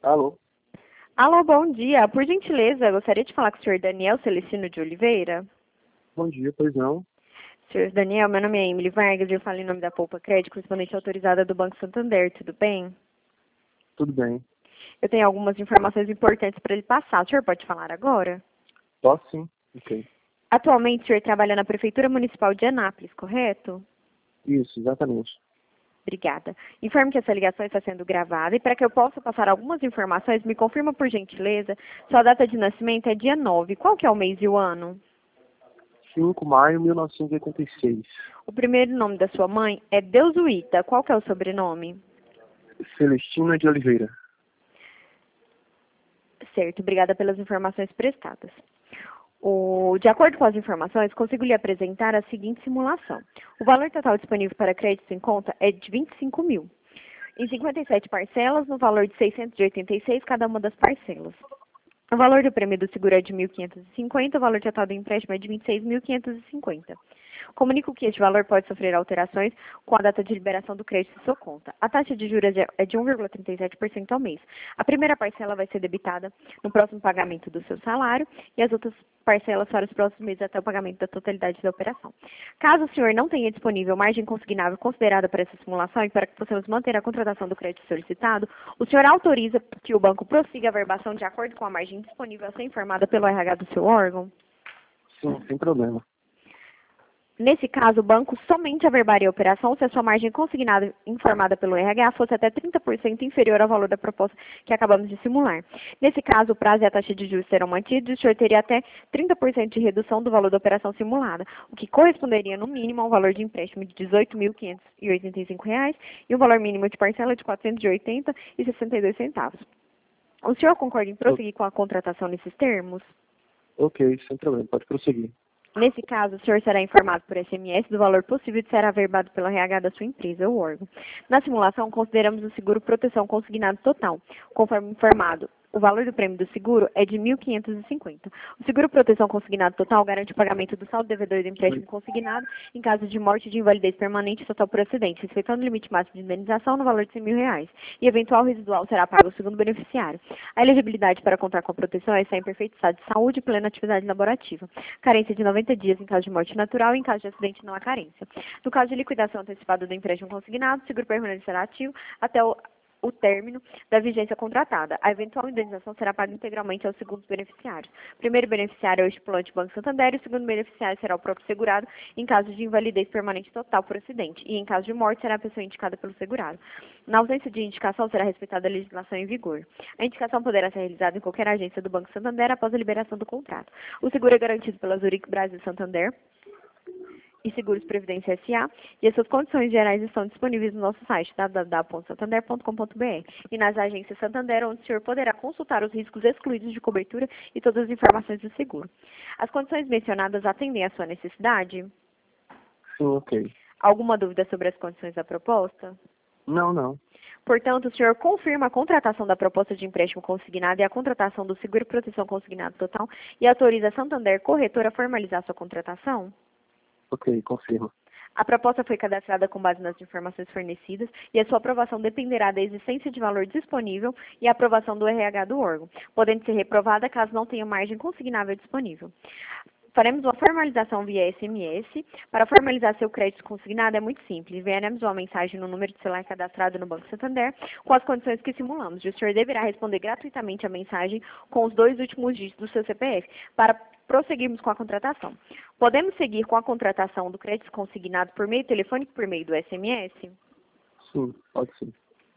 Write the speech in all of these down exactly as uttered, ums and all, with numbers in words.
Alô? Alô, bom dia. Por gentileza, eu gostaria de falar com o senhor Daniel Celestino de Oliveira. Bom dia, pois não? senhor Daniel, meu nome é Emily Vargas e eu falo em nome da Poupa Crédito, correspondente autorizada do Banco Santander, tudo bem? Tudo bem. Eu tenho algumas informações importantes para ele passar. O senhor pode falar agora? Posso sim? Ok. Atualmente, o senhor trabalha na Prefeitura Municipal de Anápolis, correto? Isso, exatamente. Obrigada. Informe que essa ligação está sendo gravada e para que eu possa passar algumas informações, me confirma por gentileza, sua data de nascimento é dia nove. Qual que é o mês e o ano? cinco de maio de mil novecentos e oitenta e seis. O primeiro nome da sua mãe é Deusuíta. Qual que é o sobrenome? Celestina de Oliveira. Certo, obrigada pelas informações prestadas. O, de acordo com as informações, consigo lhe apresentar a seguinte simulação. O valor total disponível para créditos em conta é de vinte e cinco mil, em cinquenta e sete parcelas, no valor de seiscentos e oitenta e seis cada uma das parcelas. O valor do prêmio do seguro é de mil quinhentos e cinquenta, o valor total do empréstimo é de vinte e seis mil quinhentos e cinquenta. Comunico que este valor pode sofrer alterações com a data de liberação do crédito em sua conta. A taxa de juros é de um vírgula trinta e sete por cento ao mês. A primeira parcela vai ser debitada no próximo pagamento do seu salário e as outras parcelas para os próximos meses até o pagamento da totalidade da operação. Caso o senhor não tenha disponível margem consignável considerada para essa simulação e para que possamos manter a contratação do crédito solicitado, o senhor autoriza que o banco prossiga a verbação de acordo com a margem disponível a ser informada pelo R H do seu órgão? Sim, sem problema. Nesse caso, o banco somente averbaria a operação se a sua margem consignada informada pelo R H fosse até trinta por cento inferior ao valor da proposta que acabamos de simular. Nesse caso, o prazo e a taxa de juros serão mantidos e o senhor teria até trinta por cento de redução do valor da operação simulada, o que corresponderia, no mínimo, a um valor de empréstimo de dezoito mil quinhentos e oitenta e cinco reais e um valor mínimo de parcela de quatrocentos e oitenta reais e sessenta e dois centavos. O senhor concorda em prosseguir com a contratação nesses termos? Ok, sem problema. Pode prosseguir. Nesse caso, o senhor será informado por S M S do valor possível de ser averbado pelo R H da sua empresa ou órgão. Na simulação, consideramos o seguro proteção consignado total. Conforme informado, o valor do prêmio do seguro é de mil quinhentos e cinquenta. O seguro proteção consignado total garante o pagamento do saldo devedor do empréstimo consignado em caso de morte de invalidez permanente total por acidente, respeitando o limite máximo de indenização no valor de cem mil reais. E eventual residual será pago ao segundo beneficiário. A elegibilidade para contar com a proteção é estar em perfeito estado de saúde e plena atividade laborativa. Carência de noventa dias em caso de morte natural e em caso de acidente não há carência. No caso de liquidação antecipada do empréstimo consignado, o seguro permanecerá ativo até o o término da vigência contratada. A eventual indenização será paga integralmente aos segundos beneficiários. O primeiro beneficiário é o estipulante Banco Santander e o segundo beneficiário será o próprio segurado em caso de invalidez permanente total por acidente e em caso de morte será a pessoa indicada pelo segurado. Na ausência de indicação será respeitada a legislação em vigor. A indicação poderá ser realizada em qualquer agência do Banco Santander após a liberação do contrato. O seguro é garantido pela Zurich Brasil Santander e Seguros Previdência S A e as suas condições gerais estão disponíveis no nosso site w w w ponto santander ponto com ponto b r e nas agências Santander, onde o senhor poderá consultar os riscos excluídos de cobertura e todas as informações do seguro. As condições mencionadas atendem à sua necessidade? Sim, ok. Alguma dúvida sobre as condições da proposta? Não, não. Portanto, o senhor confirma a contratação da proposta de empréstimo consignado e a contratação do seguro proteção consignado total e autoriza a Santander Corretora a formalizar sua contratação? Ok, confirmo. A proposta foi cadastrada com base nas informações fornecidas e a sua aprovação dependerá da existência de valor disponível e a aprovação do R H do órgão, podendo ser reprovada caso não tenha margem consignável disponível. Faremos uma formalização via S M S. Para formalizar seu crédito consignado é muito simples. Enviaremos uma mensagem no número de celular cadastrado no Banco Santander com as condições que simulamos. E o senhor deverá responder gratuitamente a mensagem com os dois últimos dígitos do seu C P F para prosseguirmos com a contratação. Podemos seguir com a contratação do crédito consignado por meio telefônico por meio do S M S? Sim, pode sim.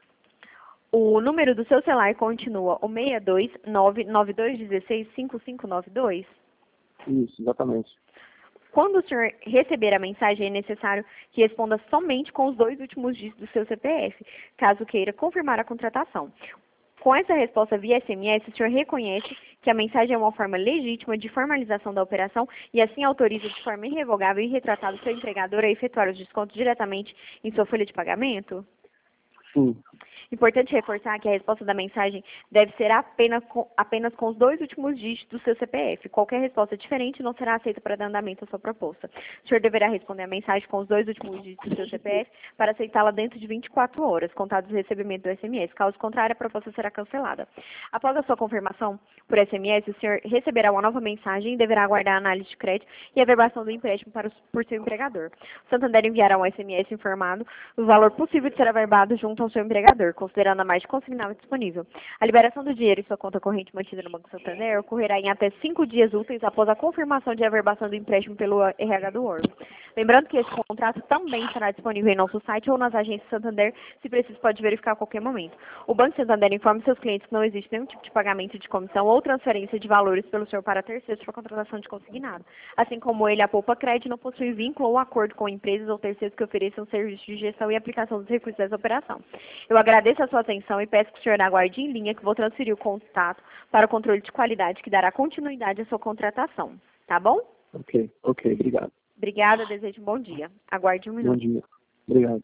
O número do seu celular continua o seis dois nove nove dois um seis cinco cinco nove dois? Isso, exatamente. Quando o senhor receber a mensagem, é necessário que responda somente com os dois últimos dígitos do seu C P F, caso queira confirmar a contratação. Com essa resposta via S M S, o senhor reconhece que a mensagem é uma forma legítima de formalização da operação e assim autoriza de forma irrevogável e irretratável o seu empregador a efetuar os descontos diretamente em sua folha de pagamento? Sim. Importante reforçar que a resposta da mensagem deve ser apenas com, apenas com os dois últimos dígitos do seu C P F. Qualquer resposta diferente não será aceita para dar andamento à sua proposta. O senhor deverá responder a mensagem com os dois últimos dígitos do seu C P F para aceitá-la dentro de vinte e quatro horas, contados o recebimento do S M S. Caso contrário, a proposta será cancelada. Após a sua confirmação por S M S, o senhor receberá uma nova mensagem e deverá aguardar a análise de crédito e a verbação do empréstimo para o, por seu empregador. O Santander enviará um S M S informando o valor possível de ser averbado junto ao seu empregador, considerando a margem consignável disponível. A liberação do dinheiro em sua conta corrente mantida no Banco Santander ocorrerá em até cinco dias úteis após a confirmação de averbação do empréstimo pelo R H do órgão. Lembrando que esse contrato também estará disponível em nosso site ou nas agências Santander, se preciso pode verificar a qualquer momento. O Banco Santander informa seus clientes que não existe nenhum tipo de pagamento de comissão ou transferência de valores pelo senhor para terceiros para contratação de consignado. Assim como ele, a Poupa Crédito não possui vínculo ou acordo com empresas ou terceiros que ofereçam serviços de gestão e aplicação dos recursos dessa operação. Eu agradeço a sua atenção e peço que o senhor aguarde em linha que vou transferir o contato para o controle de qualidade que dará continuidade à sua contratação. Tá bom? Ok, ok, obrigado. Obrigada, desejo um bom dia. Aguarde um minuto. Bom dia. Obrigado.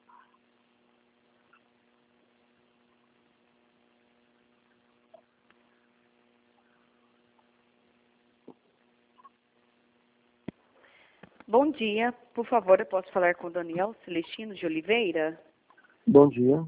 Bom dia, por favor, eu posso falar com o Daniel Celestino de Oliveira? Bom dia.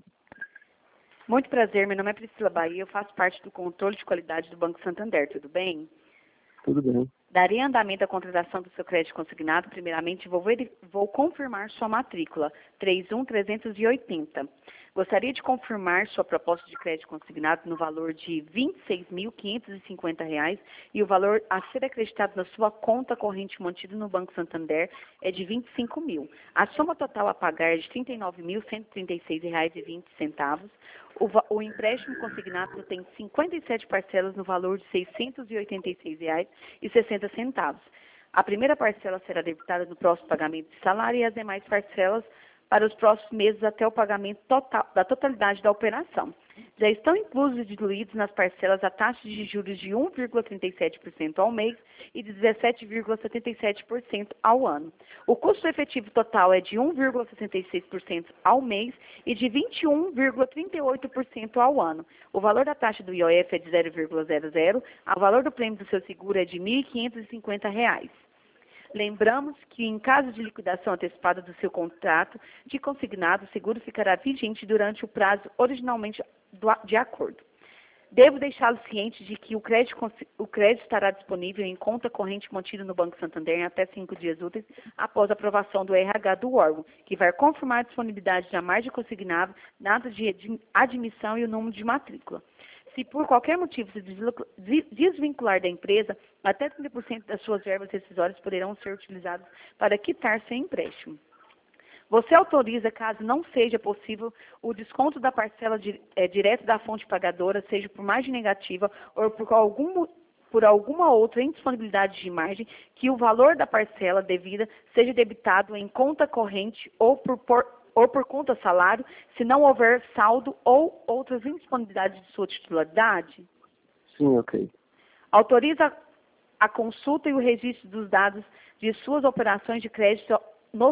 Muito prazer, meu nome é Priscila Bahia, eu faço parte do controle de qualidade do Banco Santander, tudo bem? Tudo bem. Darei andamento à contratação do seu crédito consignado. Primeiramente, vou, ver, vou confirmar sua matrícula, três um trezentos e oitenta. Gostaria de confirmar sua proposta de crédito consignado no valor de vinte e seis mil quinhentos e cinquenta reais e o valor a ser acreditado na sua conta corrente mantida no Banco Santander é de vinte e cinco mil. A soma total a pagar é de trinta e nove mil cento e trinta e seis reais e vinte centavos. O, o empréstimo consignado tem cinquenta e sete parcelas no valor de seiscentos e oitenta e seis reais e sessenta centavos. A primeira parcela será debitada no próximo pagamento de salário e as demais parcelas para os próximos meses até o pagamento total, da totalidade da operação. Já estão inclusos e diluídos nas parcelas a taxa de juros de um vírgula trinta e sete por cento ao mês e de dezessete vírgula setenta e sete por cento ao ano. O custo efetivo total é de um vírgula sessenta e seis por cento ao mês e de vinte e um vírgula trinta e oito por cento ao ano. O valor da taxa do I O F é de zero vírgula zero zero, o valor do prêmio do seu seguro é de mil quinhentos e cinquenta reais. Lembramos que, em caso de liquidação antecipada do seu contrato de consignado, o seguro ficará vigente durante o prazo originalmente de acordo. Devo deixá-lo ciente de que o crédito, o crédito estará disponível em conta corrente mantida no Banco Santander em até cinco dias úteis após a aprovação do R H do órgão, que vai confirmar a disponibilidade da margem consignada, data de admissão e o número de matrícula. Se por qualquer motivo se desvincular da empresa, até trinta por cento das suas verbas rescisórias poderão ser utilizadas para quitar seu empréstimo. Você autoriza, caso não seja possível, o desconto da parcela di, é, direto da fonte pagadora, seja por margem negativa ou por, algum, por alguma outra indisponibilidade de margem, que o valor da parcela devida seja debitado em conta corrente ou por, por ou por conta salário, se não houver saldo ou outras indisponibilidades de sua titularidade? Sim, ok. Autoriza a consulta e o registro dos dados de suas operações de crédito no,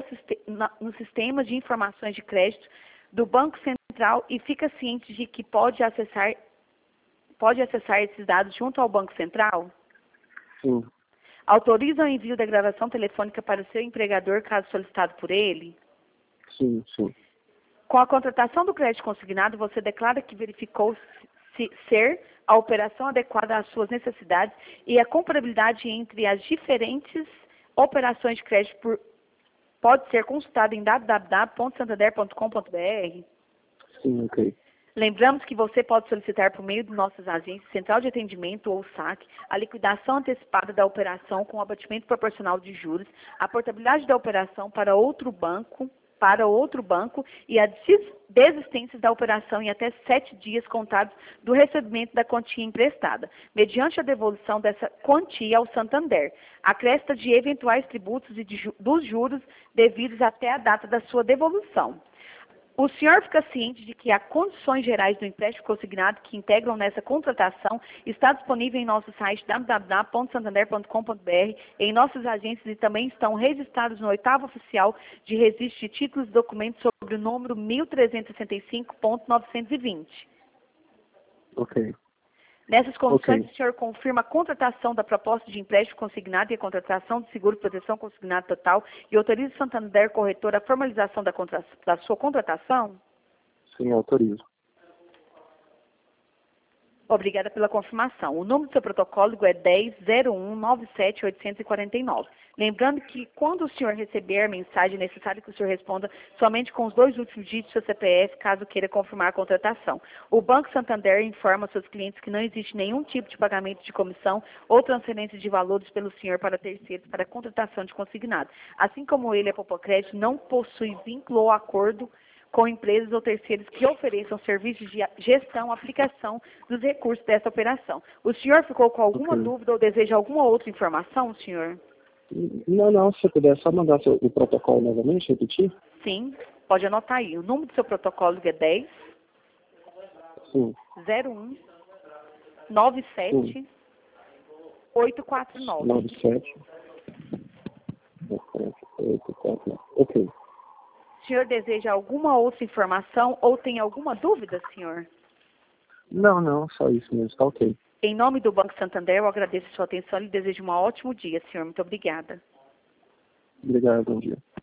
no sistema de informações de crédito do Banco Central e fica ciente de que pode acessar, pode acessar esses dados junto ao Banco Central? Sim. Autoriza o envio da gravação telefônica para o seu empregador, caso solicitado por ele? Sim, sim. Com a contratação do crédito consignado, você declara que verificou se ser a operação adequada às suas necessidades e a comparabilidade entre as diferentes operações de crédito por, pode ser consultada em w w w ponto santander ponto com ponto b r. Sim, ok. Lembramos que você pode solicitar por meio de nossas agências, Central de Atendimento ou S A C, a liquidação antecipada da operação com abatimento proporcional de juros, a portabilidade da operação para outro banco, para outro banco e a desistência da operação em até sete dias contados do recebimento da quantia emprestada, mediante a devolução dessa quantia ao Santander, a cresta de eventuais tributos e de, dos juros devidos até a data da sua devolução. O senhor fica ciente de que as condições gerais do empréstimo consignado que integram nessa contratação está disponível em nosso site w w w ponto santander ponto com ponto b r, em nossas agências e também estão registrados no oitavo oficial de registro de títulos e documentos sobre o número mil trezentos e sessenta e cinco ponto novecentos e vinte. Ok. Nessas condições, Ok. o senhor confirma a contratação da proposta de empréstimo consignado e a contratação de seguro de proteção consignado total e autoriza o Santander Corretora a formalização da, contra... da sua contratação? Sim, autorizo. Obrigada pela confirmação. O número do seu protocolo é dez zero um nove sete oito quatro nove. Lembrando que quando o senhor receber a mensagem, é necessário que o senhor responda somente com os dois últimos dígitos do seu C P F, caso queira confirmar a contratação. O Banco Santander informa seus clientes que não existe nenhum tipo de pagamento de comissão ou transferência de valores pelo senhor para terceiros para a contratação de consignado. Assim como ele, a Popocred, não possui vínculo ou acordo com empresas ou terceiros que ofereçam serviços de gestão, aplicação dos recursos dessa operação. O senhor ficou com alguma Ok. dúvida ou deseja alguma outra informação, senhor? Não, não, se você puder só mandar seu, o protocolo novamente, repetir? Sim, pode anotar aí. O número do seu protocolo é dez Sim. zero um nove sete Sim. oito quatro nove. nove sete oito quatro nove. Ok. O senhor deseja alguma outra informação ou tem alguma dúvida, senhor? Não, não, só isso mesmo, tá ok. Em nome do Banco Santander, eu agradeço a sua atenção e desejo um ótimo dia, senhor. Muito obrigada. Obrigado, bom dia.